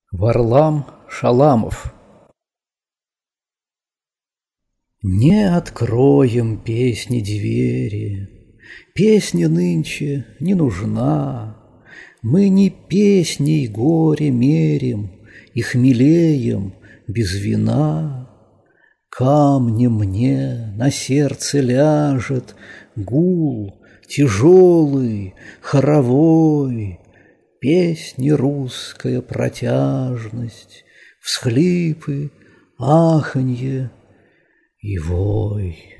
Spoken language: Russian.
Варлам Шаламов. Не откроем песни двери, песня нынче не нужна. Мы не песней горе мерим и хмелеем без вина. Камнем мне на сердце ляжет гул тяжелый, хоровой, песни русская протяжность, всхлипы, аханье и вой.